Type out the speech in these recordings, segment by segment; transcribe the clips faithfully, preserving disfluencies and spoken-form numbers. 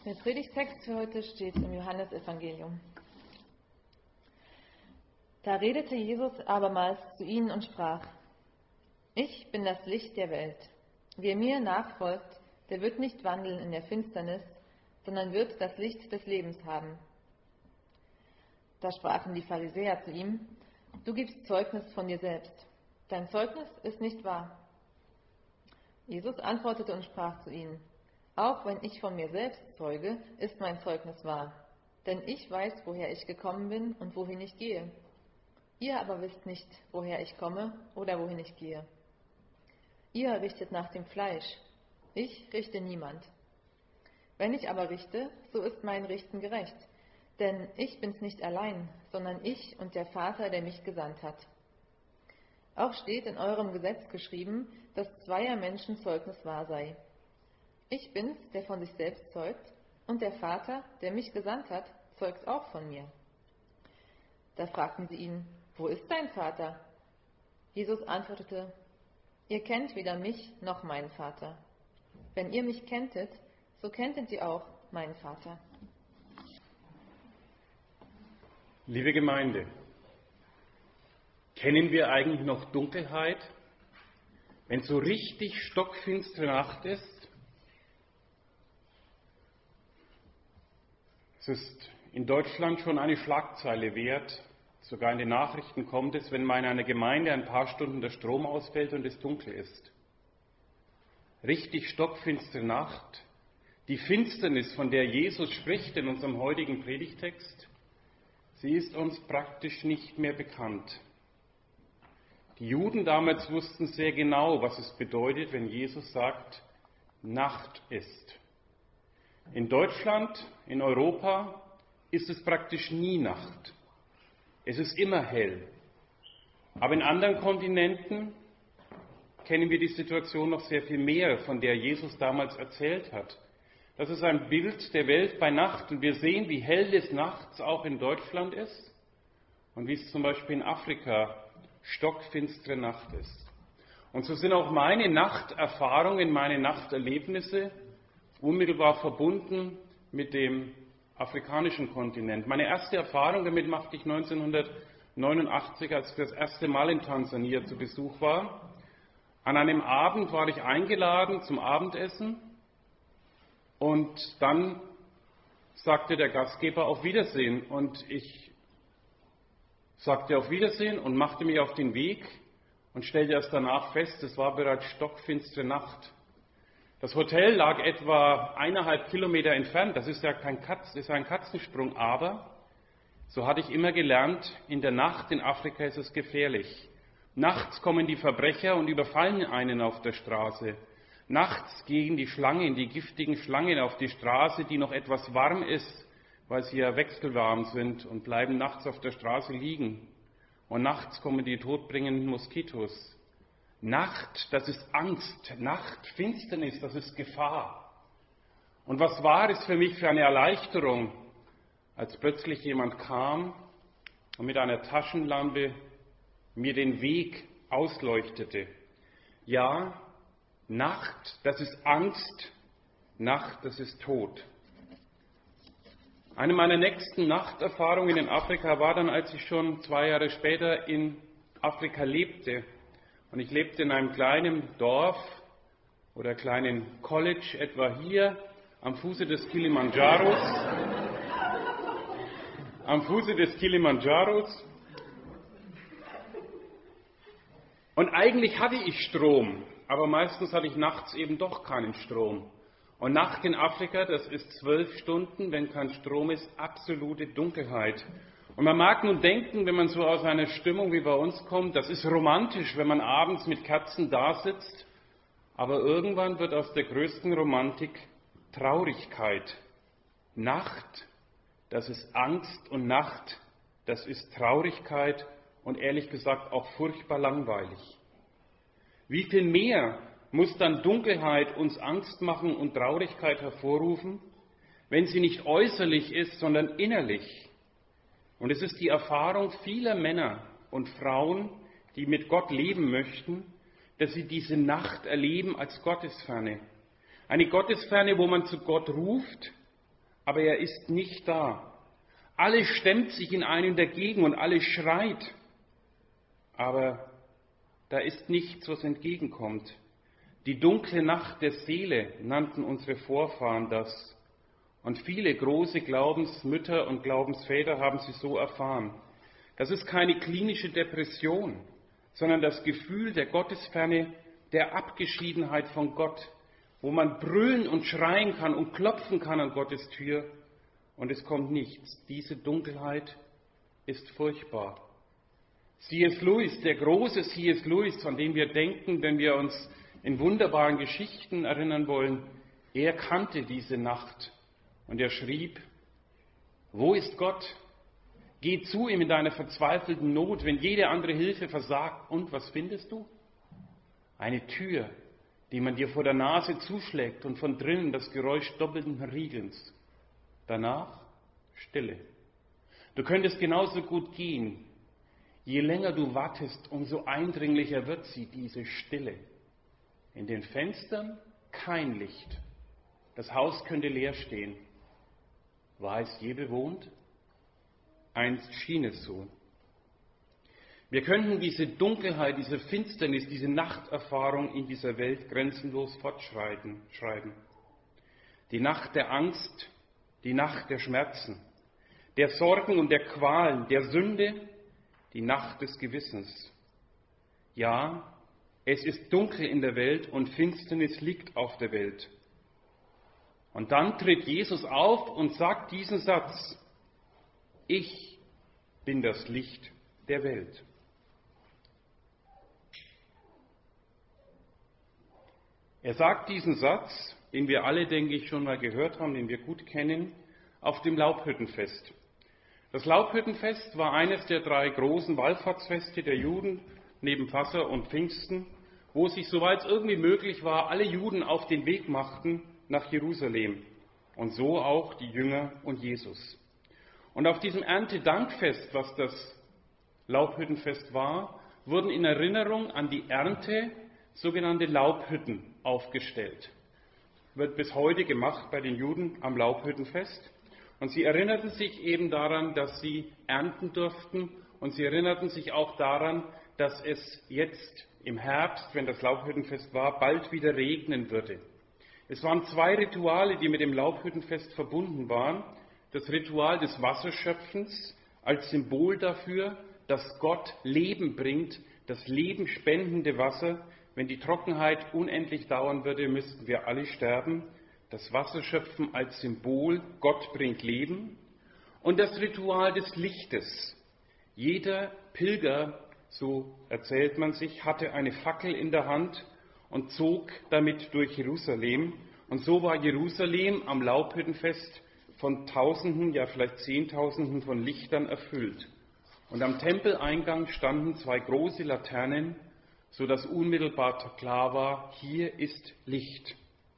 Der Predigtext für heute steht im Johannesevangelium. Da redete Jesus abermals zu ihnen und sprach: Ich bin das Licht der Welt. Wer mir nachfolgt, der wird nicht wandeln in der Finsternis, sondern wird das Licht des Lebens haben. Da sprachen die Pharisäer zu ihm: Du gibst Zeugnis von dir selbst. Dein Zeugnis ist nicht wahr. Jesus antwortete und sprach zu ihnen: Auch wenn ich von mir selbst zeuge, ist mein Zeugnis wahr. Denn ich weiß, woher ich gekommen bin und wohin ich gehe. Ihr aber wisst nicht, woher ich komme oder wohin ich gehe. Ihr richtet nach dem Fleisch. Ich richte niemand. Wenn ich aber richte, so ist mein Richten gerecht. Denn ich bin's nicht allein, sondern ich und der Vater, der mich gesandt hat. Auch steht in eurem Gesetz geschrieben, dass zweier Menschen Zeugnis wahr sei. Ich bin's, der von sich selbst zeugt, und der Vater, der mich gesandt hat, zeugt auch von mir. Da fragten sie ihn: Wo ist dein Vater? Jesus antwortete: Ihr kennt weder mich noch meinen Vater. Wenn ihr mich kenntet, so kenntet ihr auch meinen Vater. Liebe Gemeinde, kennen wir eigentlich noch Dunkelheit, wenn so richtig stockfinstere Nacht ist? Es ist in Deutschland schon eine Schlagzeile wert, sogar in den Nachrichten kommt es, wenn mal in einer Gemeinde ein paar Stunden der Strom ausfällt und es dunkel ist. Richtig stockfinstere Nacht, die Finsternis, von der Jesus spricht in unserem heutigen Predigtext, sie ist uns praktisch nicht mehr bekannt. Die Juden damals wussten sehr genau, was es bedeutet, wenn Jesus sagt, Nacht ist. In Deutschland, in Europa ist es praktisch nie Nacht. Es ist immer hell. Aber in anderen Kontinenten kennen wir die Situation noch sehr viel mehr, von der Jesus damals erzählt hat. Das ist ein Bild der Welt bei Nacht und wir sehen, wie hell es nachts auch in Deutschland ist und wie es zum Beispiel in Afrika stockfinstere Nacht ist. Und so sind auch meine Nachterfahrungen, meine Nachterlebnisse unmittelbar verbunden mit dem afrikanischen Kontinent. Meine erste Erfahrung damit machte ich neunzehnhundertneunundachtzig, als ich das erste Mal in Tansania zu Besuch war. An einem Abend war ich eingeladen zum Abendessen und dann sagte der Gastgeber auf Wiedersehen und ich sagte auf Wiedersehen und machte mich auf den Weg und stellte erst danach fest, es war bereits stockfinstere Nacht. Das Hotel lag etwa eineinhalb Kilometer entfernt, das ist ja kein Katz, das ist ein Katzensprung, aber so hatte ich immer gelernt, in der Nacht in Afrika ist es gefährlich. Nachts kommen die Verbrecher und überfallen einen auf der Straße. Nachts gehen die Schlangen, die giftigen Schlangen auf die Straße, die noch etwas warm ist, weil sie ja wechselwarm sind und bleiben nachts auf der Straße liegen. Und nachts kommen die todbringenden Moskitos. Nacht, das ist Angst. Nacht, Finsternis, das ist Gefahr. Und was war es für mich für eine Erleichterung, als plötzlich jemand kam und mit einer Taschenlampe mir den Weg ausleuchtete. Ja, Nacht, das ist Angst. Nacht, das ist Tod. Eine meiner nächsten Nachterfahrungen in Afrika war dann, als ich schon zwei Jahre später in Afrika lebte. Und ich lebte in einem kleinen Dorf oder kleinen College, etwa hier am Fuße des Kilimandscharos. Am Fuße des Kilimandscharos. Und eigentlich hatte ich Strom, aber meistens hatte ich nachts eben doch keinen Strom. Und Nacht in Afrika, das ist zwölf Stunden, wenn kein Strom ist, absolute Dunkelheit. Und man mag nun denken, wenn man so aus einer Stimmung wie bei uns kommt, das ist romantisch, wenn man abends mit Kerzen da sitzt, aber irgendwann wird aus der größten Romantik Traurigkeit. Nacht, das ist Angst und Nacht, das ist Traurigkeit und ehrlich gesagt auch furchtbar langweilig. Wie viel mehr muss dann Dunkelheit uns Angst machen und Traurigkeit hervorrufen, wenn sie nicht äußerlich ist, sondern innerlich? Und es ist die Erfahrung vieler Männer und Frauen, die mit Gott leben möchten, dass sie diese Nacht erleben als Gottesferne. Eine Gottesferne, wo man zu Gott ruft, aber er ist nicht da. Alles stemmt sich in einem dagegen und alles schreit, aber da ist nichts, was entgegenkommt. Die dunkle Nacht der Seele nannten unsere Vorfahren das. Und viele große Glaubensmütter und Glaubensväter haben sie so erfahren. Das ist keine klinische Depression, sondern das Gefühl der Gottesferne, der Abgeschiedenheit von Gott, wo man brüllen und schreien kann und klopfen kann an Gottes Tür und es kommt nichts. Diese Dunkelheit ist furchtbar. C S Lewis, der große C S Lewis, an den wir denken, wenn wir uns in wunderbaren Geschichten erinnern wollen, er kannte diese Nacht und er schrieb, wo ist Gott? Geh zu ihm in deiner verzweifelten Not, wenn jede andere Hilfe versagt. Und was findest du? Eine Tür, die man dir vor der Nase zuschlägt und von drinnen das Geräusch doppelten Riegelns. Danach Stille. Du könntest genauso gut gehen. Je länger du wartest, umso eindringlicher wird sie, diese Stille. In den Fenstern kein Licht. Das Haus könnte leer stehen. War es je bewohnt? Einst schien es so. Wir könnten diese Dunkelheit, diese Finsternis, diese Nachterfahrung in dieser Welt grenzenlos fortschreiten, schreiben. Die Nacht der Angst, die Nacht der Schmerzen, der Sorgen und der Qualen, der Sünde, die Nacht des Gewissens. Ja, es ist dunkel in der Welt und Finsternis liegt auf der Welt. Und dann tritt Jesus auf und sagt diesen Satz: Ich bin das Licht der Welt. Er sagt diesen Satz, den wir alle, denke ich, schon mal gehört haben, den wir gut kennen, auf dem Laubhüttenfest. Das Laubhüttenfest war eines der drei großen Wallfahrtsfeste der Juden, neben Passa und Pfingsten, wo sich, soweit es irgendwie möglich war, alle Juden auf den Weg machten nach Jerusalem. Und so auch die Jünger und Jesus. Und auf diesem Erntedankfest, was das Laubhüttenfest war, wurden in Erinnerung an die Ernte sogenannte Laubhütten aufgestellt. Wird bis heute gemacht bei den Juden am Laubhüttenfest. Und sie erinnerten sich eben daran, dass sie ernten durften. Und sie erinnerten sich auch daran, dass es jetzt im Herbst, wenn das Laubhüttenfest war, bald wieder regnen würde. Es waren zwei Rituale, die mit dem Laubhüttenfest verbunden waren. Das Ritual des Wasserschöpfens als Symbol dafür, dass Gott Leben bringt, das lebenspendende Wasser. Wenn die Trockenheit unendlich dauern würde, müssten wir alle sterben. Das Wasserschöpfen als Symbol, Gott bringt Leben. Und das Ritual des Lichtes. Jeder Pilger, so erzählt man sich, hatte eine Fackel in der Hand und zog damit durch Jerusalem. Und so war Jerusalem am Laubhüttenfest von Tausenden, ja vielleicht Zehntausenden von Lichtern erfüllt. Und am Tempeleingang standen zwei große Laternen, so dass unmittelbar klar war, hier ist Licht.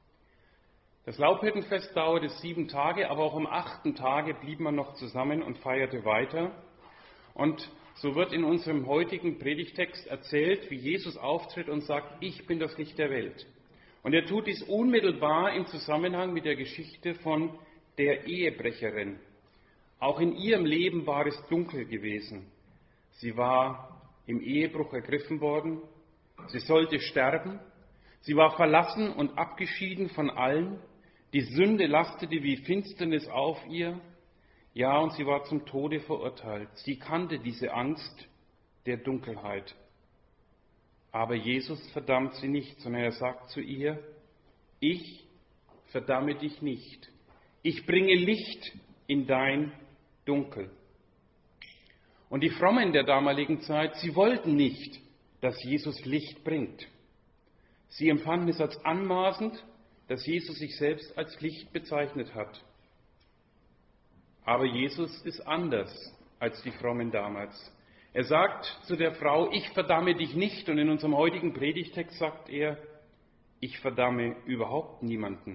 Das Laubhüttenfest dauerte sieben Tage, aber auch am achten Tage blieb man noch zusammen und feierte weiter. Und so wird in unserem heutigen Predigtext erzählt, wie Jesus auftritt und sagt, ich bin das Licht der Welt. Und er tut dies unmittelbar im Zusammenhang mit der Geschichte von der Ehebrecherin. Auch in ihrem Leben war es dunkel gewesen. Sie war im Ehebruch ergriffen worden. Sie sollte sterben. Sie war verlassen und abgeschieden von allen. Die Sünde lastete wie Finsternis auf ihr. Ja, und sie war zum Tode verurteilt. Sie kannte diese Angst der Dunkelheit. Aber Jesus verdammt sie nicht, sondern er sagt zu ihr, ich verdamme dich nicht. Ich bringe Licht in dein Dunkel. Und die Frommen der damaligen Zeit, sie wollten nicht, dass Jesus Licht bringt. Sie empfanden es als anmaßend, dass Jesus sich selbst als Licht bezeichnet hat. Aber Jesus ist anders als die Frommen damals. Er sagt zu der Frau, ich verdamme dich nicht. Und in unserem heutigen Predigtext sagt er, ich verdamme überhaupt niemanden.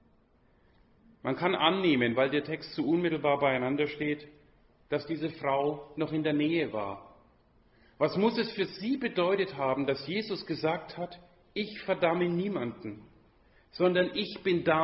Man kann annehmen, weil der Text so unmittelbar beieinander steht, dass diese Frau noch in der Nähe war. Was muss es für sie bedeutet haben, dass Jesus gesagt hat, ich verdamme niemanden, sondern ich bin da,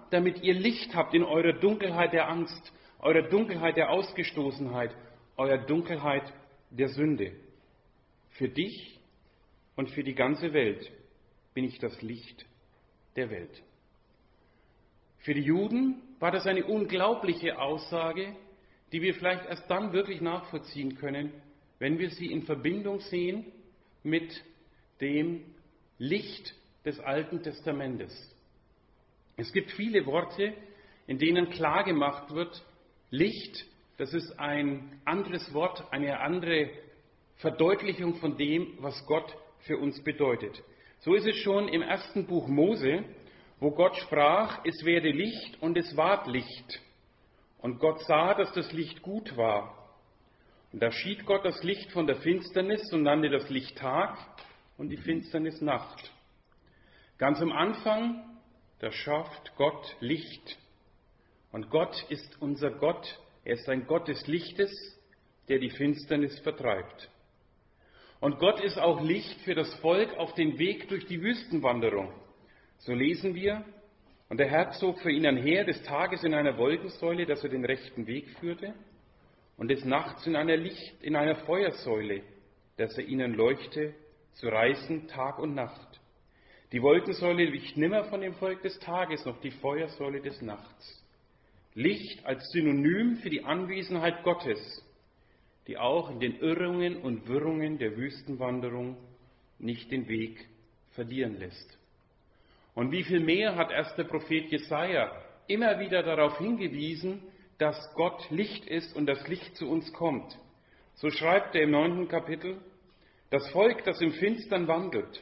damit ihr Licht habt in eurer Dunkelheit der Angst, eurer Dunkelheit der Ausgestoßenheit, eurer Dunkelheit der Sünde. Für dich und für die ganze Welt bin ich das Licht der Welt. Für die Juden war das eine unglaubliche Aussage, die wir vielleicht erst dann wirklich nachvollziehen können, wenn wir sie in Verbindung sehen mit dem Licht des Alten Testamentes. Es gibt viele Worte, in denen klar gemacht wird, Licht, das ist ein anderes Wort, eine andere Verdeutlichung von dem, was Gott für uns bedeutet. So ist es schon im ersten Buch Mose, wo Gott sprach, es werde Licht und es ward Licht. Und Gott sah, dass das Licht gut war. Und da schied Gott das Licht von der Finsternis und nannte das Licht Tag und die Finsternis Nacht. Ganz am Anfang, da schafft Gott Licht. Und Gott ist unser Gott. Er ist ein Gott des Lichtes, der die Finsternis vertreibt. Und Gott ist auch Licht für das Volk auf dem Weg durch die Wüstenwanderung. So lesen wir, und der Herr zog für ihnen her des Tages in einer Wolkensäule, dass er den rechten Weg führte, und des Nachts in einer Licht, in einer Feuersäule, dass er ihnen leuchte zu reisen Tag und Nacht. Die Wolkensäule wich nimmer von dem Volk des Tages, noch die Feuersäule des Nachts. Licht als Synonym für die Anwesenheit Gottes, die auch in den Irrungen und Wirrungen der Wüstenwanderung nicht den Weg verlieren lässt. Und wie viel mehr hat erst der Prophet Jesaja immer wieder darauf hingewiesen, dass Gott Licht ist und das Licht zu uns kommt. So schreibt er im neunten Kapitel, das Volk, das im Finstern wandelt,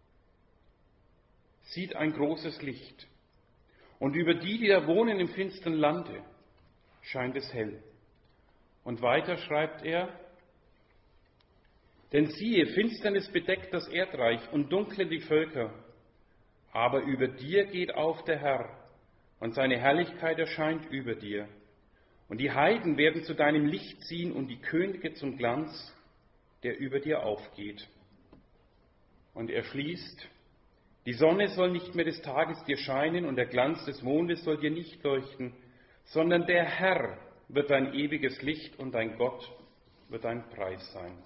sieht ein großes Licht. Und über die, die da wohnen im finstern Lande, scheint es hell. Und weiter schreibt er, denn siehe, Finsternis bedeckt das Erdreich und dunkle die Völker. Aber über dir geht auf der Herr, und seine Herrlichkeit erscheint über dir. Und die Heiden werden zu deinem Licht ziehen und die Könige zum Glanz, der über dir aufgeht. Und er schließt, die Sonne soll nicht mehr des Tages dir scheinen und der Glanz des Mondes soll dir nicht leuchten, sondern der Herr wird dein ewiges Licht und dein Gott wird dein Preis sein.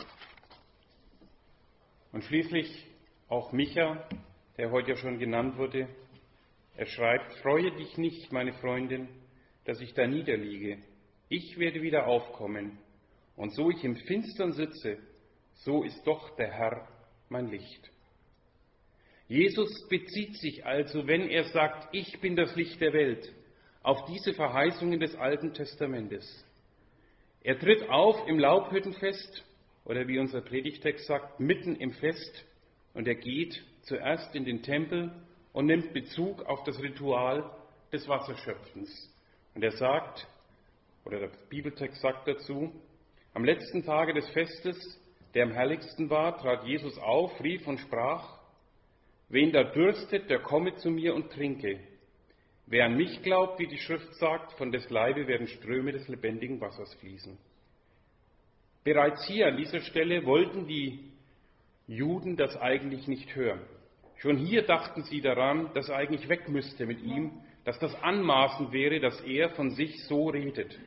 Und schließlich auch Micha, der heute ja schon genannt wurde, er schreibt, freue dich nicht, meine Freundin, dass ich da niederliege. Ich werde wieder aufkommen. Und so ich im Finstern sitze, so ist doch der Herr mein Licht. Jesus bezieht sich also, wenn er sagt, ich bin das Licht der Welt, auf diese Verheißungen des Alten Testamentes. Er tritt auf im Laubhüttenfest, oder wie unser Predigtext sagt, mitten im Fest, und er geht zuerst in den Tempel und nimmt Bezug auf das Ritual des Wasserschöpfens. Und er sagt, oder der Bibeltext sagt dazu, am letzten Tage des Festes, der am herrlichsten war, trat Jesus auf, rief und sprach, wen da dürstet, der komme zu mir und trinke. Wer an mich glaubt, wie die Schrift sagt, von des Leibe werden Ströme des lebendigen Wassers fließen. Bereits hier an dieser Stelle wollten die Juden das eigentlich nicht hören. Schon hier dachten sie daran, dass er eigentlich weg müsste mit ihm, dass das anmaßend wäre, dass er von sich so redet.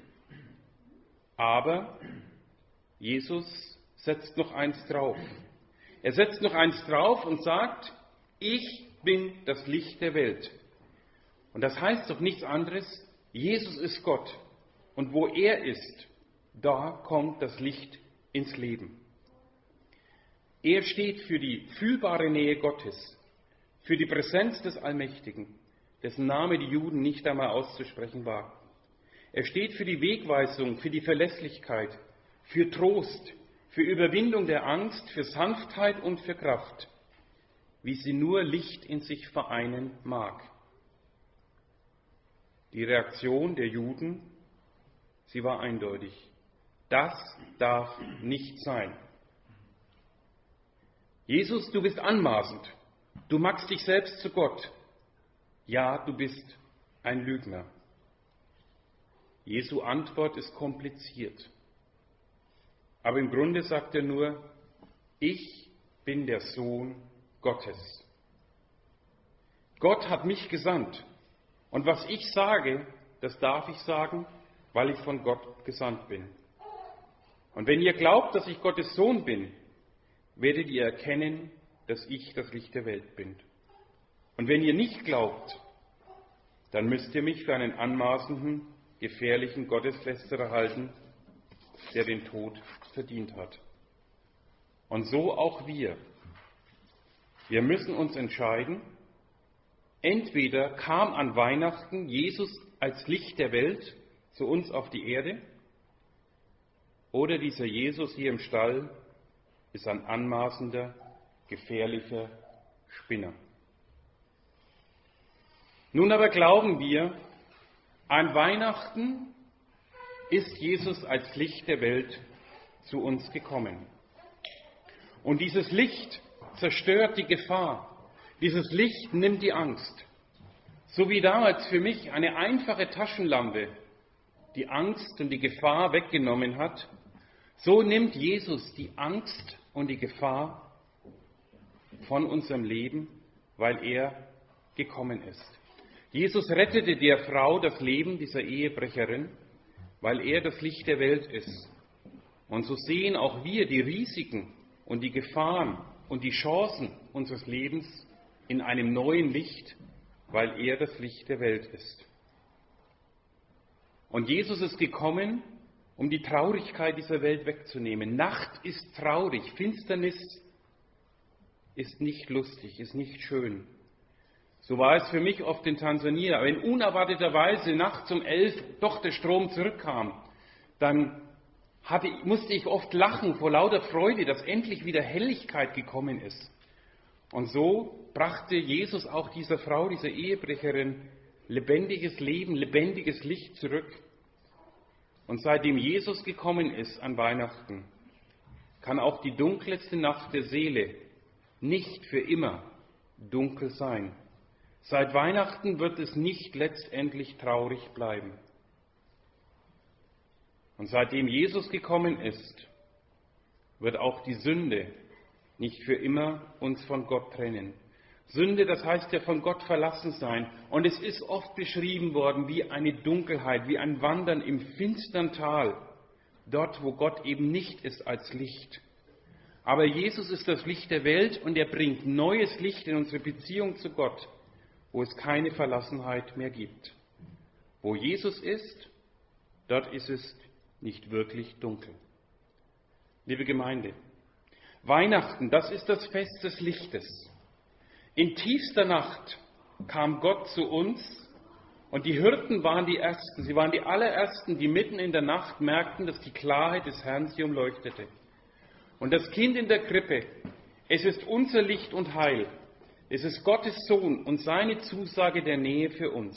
Aber Jesus setzt noch eins drauf. Er setzt noch eins drauf und sagt, ich bin das Licht der Welt. Und das heißt doch nichts anderes, Jesus ist Gott. Und wo er ist, da kommt das Licht ins Leben. Er steht für die fühlbare Nähe Gottes, für die Präsenz des Allmächtigen, dessen Name die Juden nicht einmal auszusprechen wagten. Er steht für die Wegweisung, für die Verlässlichkeit, für Trost, für Überwindung der Angst, für Sanftheit und für Kraft, wie sie nur Licht in sich vereinen mag. Die Reaktion der Juden, sie war eindeutig. Das darf nicht sein. Jesus, du bist anmaßend. Du machst dich selbst zu Gott. Ja, du bist ein Lügner. Jesu Antwort ist kompliziert. Aber im Grunde sagt er nur, ich bin der Sohn Gottes. Gott hat mich gesandt. Und was ich sage, das darf ich sagen, weil ich von Gott gesandt bin. Und wenn ihr glaubt, dass ich Gottes Sohn bin, werdet ihr erkennen, dass ich das Licht der Welt bin. Und wenn ihr nicht glaubt, dann müsst ihr mich für einen anmaßenden, gefährlichen Gotteslästerer halten, der den Tod verdient hat. Und so auch wir. Wir müssen uns entscheiden, entweder kam an Weihnachten Jesus als Licht der Welt zu uns auf die Erde, oder dieser Jesus hier im Stall ist ein anmaßender, gefährlicher Spinner. Nun aber glauben wir, an Weihnachten ist Jesus als Licht der Welt zu uns gekommen. Und dieses Licht zerstört die Gefahr. Dieses Licht nimmt die Angst. So wie damals für mich eine einfache Taschenlampe die Angst und die Gefahr weggenommen hat, so nimmt Jesus die Angst und die Gefahr von unserem Leben, weil er gekommen ist. Jesus rettete der Frau das Leben, dieser Ehebrecherin, weil er das Licht der Welt ist. Und so sehen auch wir die Risiken und die Gefahren und die Chancen unseres Lebens in einem neuen Licht, weil er das Licht der Welt ist. Und Jesus ist gekommen, um die Traurigkeit dieser Welt wegzunehmen. Nacht ist traurig, Finsternis ist nicht lustig, ist nicht schön. So war es für mich oft in Tansania. Wenn unerwarteterweise nachts um elf doch der Strom zurückkam, dann hatte, musste ich oft lachen vor lauter Freude, dass endlich wieder Helligkeit gekommen ist. Und so brachte Jesus auch dieser Frau, dieser Ehebrecherin, lebendiges Leben, lebendiges Licht zurück. Und seitdem Jesus gekommen ist an Weihnachten, kann auch die dunkelste Nacht der Seele nicht für immer dunkel sein. Seit Weihnachten wird es nicht letztendlich traurig bleiben. Und seitdem Jesus gekommen ist, wird auch die Sünde nicht für immer uns von Gott trennen. Sünde, das heißt ja von Gott verlassen sein. Und es ist oft beschrieben worden wie eine Dunkelheit, wie ein Wandern im finstern Tal, dort wo Gott eben nicht ist als Licht. Aber Jesus ist das Licht der Welt und er bringt neues Licht in unsere Beziehung zu Gott, wo es keine Verlassenheit mehr gibt. Wo Jesus ist, dort ist es nicht wirklich dunkel. Liebe Gemeinde, Weihnachten, das ist das Fest des Lichtes. In tiefster Nacht kam Gott zu uns und die Hirten waren die Ersten, sie waren die allerersten, die mitten in der Nacht merkten, dass die Klarheit des Herrn sie umleuchtete. Und das Kind in der Krippe, es ist unser Licht und Heil, es ist Gottes Sohn und seine Zusage der Nähe für uns.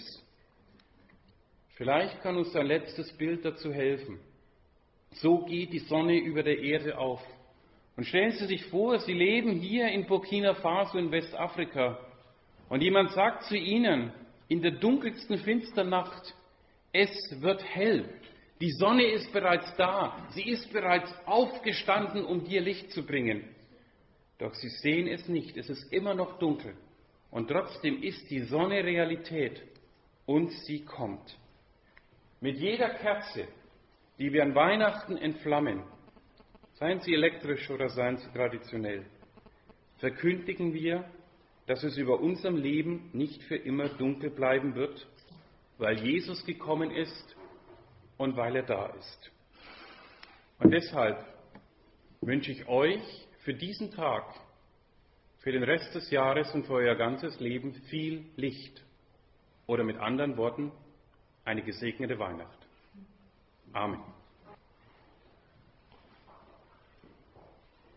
Vielleicht kann uns ein letztes Bild dazu helfen. So geht die Sonne über der Erde auf. Und stellen Sie sich vor, Sie leben hier in Burkina Faso in Westafrika und jemand sagt zu Ihnen in der dunkelsten finsteren Nacht, es wird hell, die Sonne ist bereits da, sie ist bereits aufgestanden, um dir Licht zu bringen. Doch Sie sehen es nicht, es ist immer noch dunkel und trotzdem ist die Sonne Realität und sie kommt. Mit jeder Kerze, die wir an Weihnachten entflammen, seien sie elektrisch oder seien sie traditionell, verkündigen wir, dass es über unserem Leben nicht für immer dunkel bleiben wird, weil Jesus gekommen ist und weil er da ist. Und deshalb wünsche ich euch für diesen Tag, für den Rest des Jahres und für euer ganzes Leben viel Licht. Oder mit anderen Worten, eine gesegnete Weihnacht. Amen.